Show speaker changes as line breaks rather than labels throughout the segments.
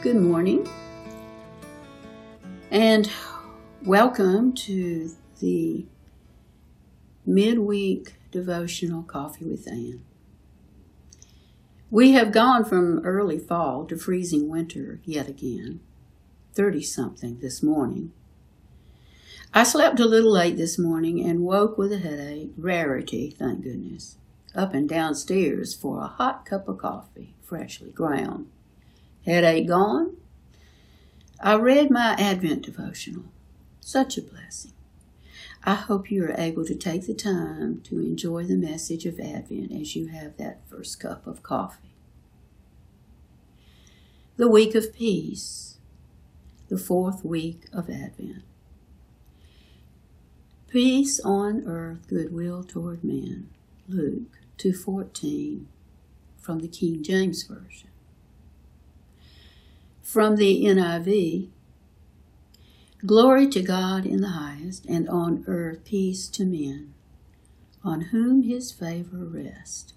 Good morning, and welcome to the midweek devotional Coffee with Ann. We have gone from early fall to freezing winter yet again, 30-something this morning. I slept a little late this morning and woke with a headache, rarity, thank goodness, up and downstairs for a hot cup of coffee, freshly ground. Headache gone? I read my Advent devotional. Such a blessing. I hope you are able to take the time to enjoy the message of Advent as you have that first cup of coffee. The week of peace, the fourth week of Advent. Peace on earth, goodwill toward men. Luke 2:14 from the King James Version. From the NIV, glory to God in the highest, and on earth peace to men, on whom his favor rests.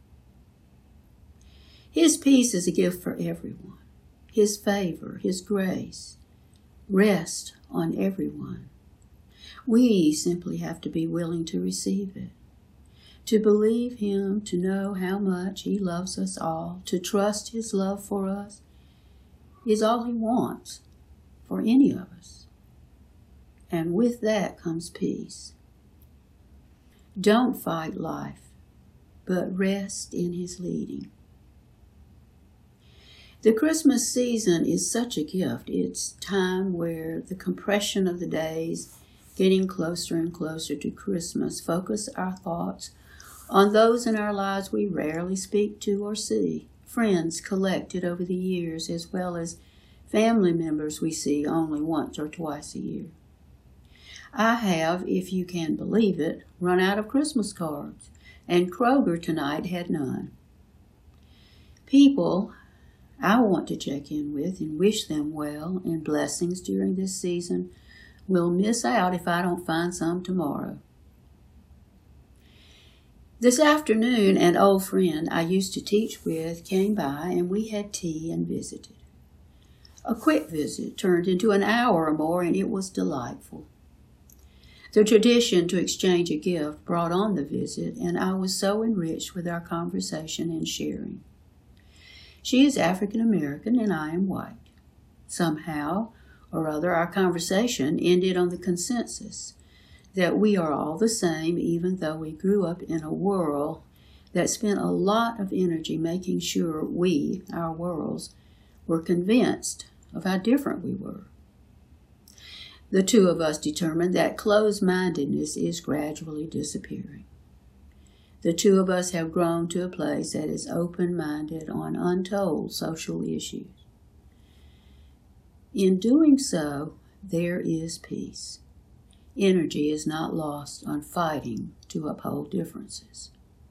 His peace is a gift for everyone. His favor, his grace, rest on everyone. We simply have to be willing to receive it, to believe him, to know how much he loves us all, to trust his love for us is all he wants for any of us. And with that comes peace. Don't fight life, but rest in his leading. The Christmas season is such a gift. It's time where the compression of the days, getting closer and closer to Christmas, focus our thoughts on those in our lives we rarely speak to or see. Friends collected over the years, as well as family members we see only once or twice a year. I have, if you can believe it, run out of Christmas cards, and Kroger tonight had none. People I want to check in with and wish them well and blessings during this season will miss out if I don't find some tomorrow. This afternoon, an old friend I used to teach with came by, and we had tea and visited. A quick visit turned into an hour or more, and it was delightful. The tradition to exchange a gift brought on the visit, and I was so enriched with our conversation and sharing. She is African American, and I am white. Somehow or other, our conversation ended on the consensus that we are all the same, even though we grew up in a world that spent a lot of energy making sure we, our worlds, were convinced of how different we were. The two of us determined that closed-mindedness is gradually disappearing. The two of us have grown to a place that is open-minded on untold social issues. In doing so, there is peace. Energy is not lost on fighting to uphold differences.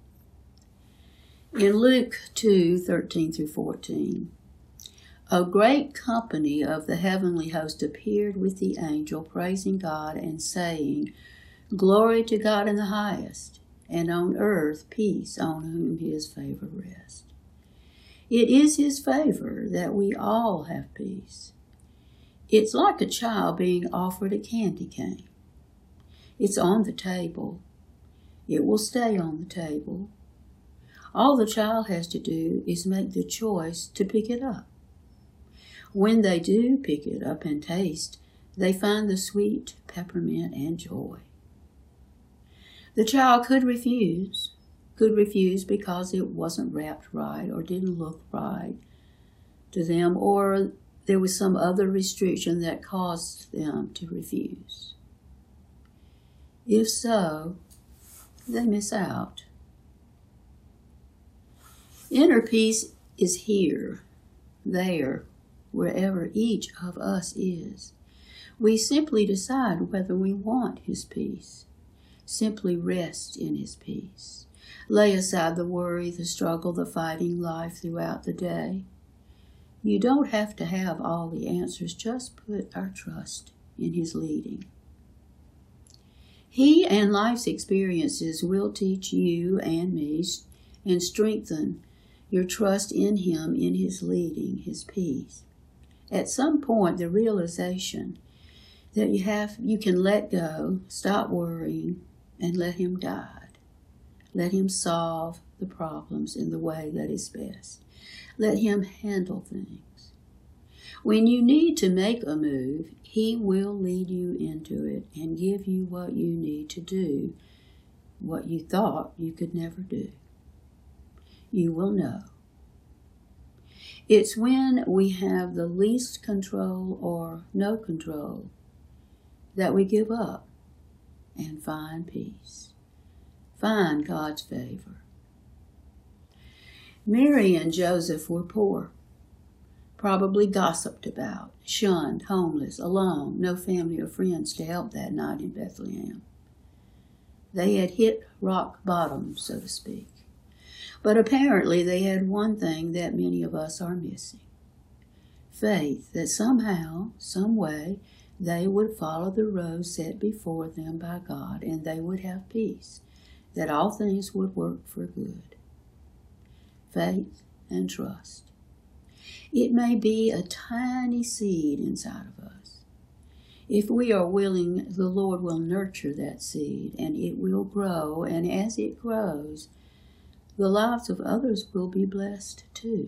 In Luke 2:13-14, a great company of the heavenly host appeared with the angel, praising God and saying, "Glory to God in the highest, and on earth peace, on whom his favor rests." It is his favor that we all have peace. It's like a child being offered a candy cane. It's on the table. It will stay on the table. All the child has to do is make the choice to pick it up. When they do pick it up and taste, they find the sweet peppermint and joy. The child could refuse because it wasn't wrapped right or didn't look right to them, or there was some other restriction that caused them to refuse. If so, they miss out. Inner peace is here, there, wherever each of us is. We simply decide whether we want his peace. Simply rest in his peace. Lay aside the worry, the struggle, the fighting life throughout the day. You don't have to have all the answers. Just put our trust in his leading. He and life's experiences will teach you and me and strengthen your trust in him, in his leading, his peace. At some point, the realization that you can let go, stop worrying, and let Him guide. Let Him solve the problems in the way that is best. Let Him handle things. When you need to make a move, He will lead you into it and give you what you need to do, what you thought you could never do. You will know. It's when we have the least control or no control that we give up and find peace, find God's favor. Mary and Joseph were poor, probably gossiped about, shunned, homeless, alone, no family or friends to help that night in Bethlehem. They had hit rock bottom, so to speak. But apparently they had one thing that many of us are missing. Faith that somehow, some way, they would follow the road set before them by God, and they would have peace, that all things would work for good. Faith and trust. It may be a tiny seed inside of us. If we are willing, the Lord will nurture that seed, and it will grow, and as it grows, the lives of others will be blessed too.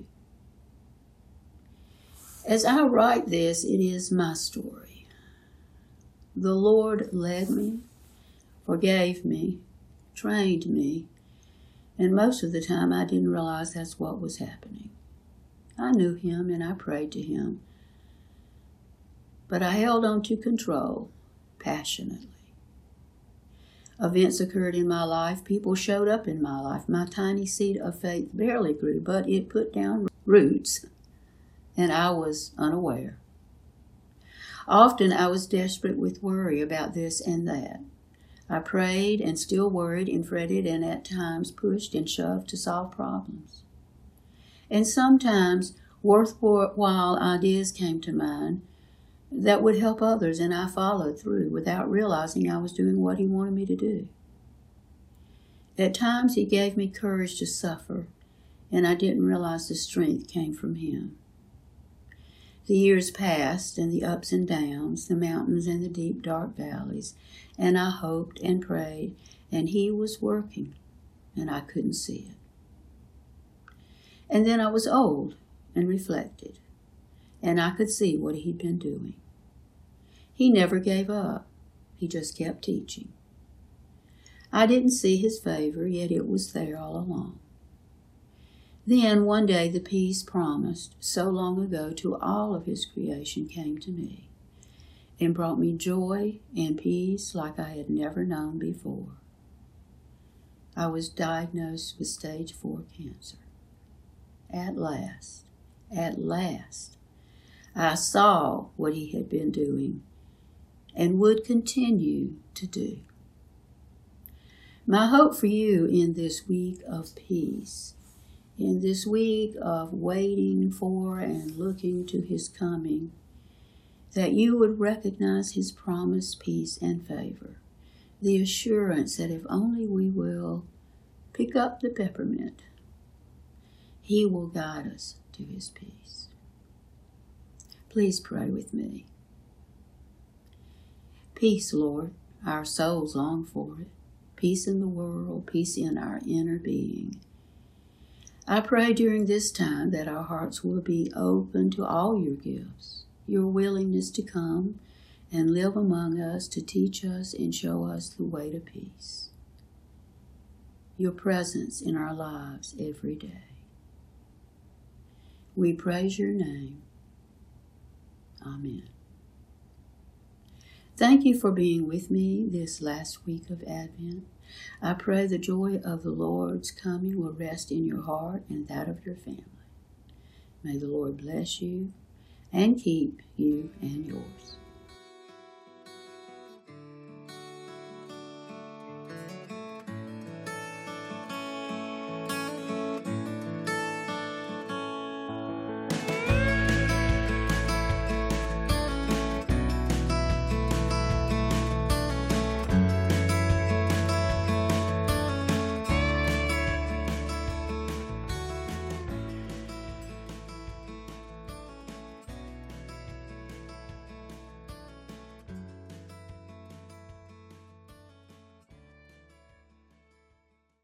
As I write this, it is my story. The Lord led me, forgave me, trained me, and most of the time I didn't realize that's what was happening. I knew Him and I prayed to Him, but I held on to control passionately. Events occurred in my life. People showed up in my life. My tiny seed of faith barely grew, but it put down roots, and I was unaware. Often I was desperate with worry about this and that. I prayed and still worried and fretted and at times pushed and shoved to solve problems. And sometimes worthwhile ideas came to mind that would help others, and I followed through without realizing I was doing what He wanted me to do. At times He gave me courage to suffer, and I didn't realize the strength came from Him. The years passed, and the ups and downs, the mountains and the deep dark valleys, and I hoped and prayed, and He was working, and I couldn't see it. And then I was old and reflected, and I could see what He'd been doing. He never gave up. He just kept teaching. I didn't see His favor, yet it was there all along. Then one day the peace promised so long ago to all of His creation came to me and brought me joy and peace like I had never known before. I was diagnosed with stage 4 cancer. At last, I saw what He had been doing and would continue to do. My hope for you in this week of peace, in this week of waiting for and looking to His coming, that you would recognize His promised peace and favor, the assurance that if only we will pick up the peppermint, He will guide us to His peace. Please pray with me. Peace, Lord, our souls long for it. Peace in the world, peace in our inner being. I pray during this time that our hearts will be open to all your gifts, your willingness to come and live among us to teach us and show us the way to peace. Your presence in our lives every day. We praise your name. Amen. Thank you for being with me this last week of Advent. I pray the joy of the Lord's coming will rest in your heart and that of your family. May the Lord bless you and keep you and yours.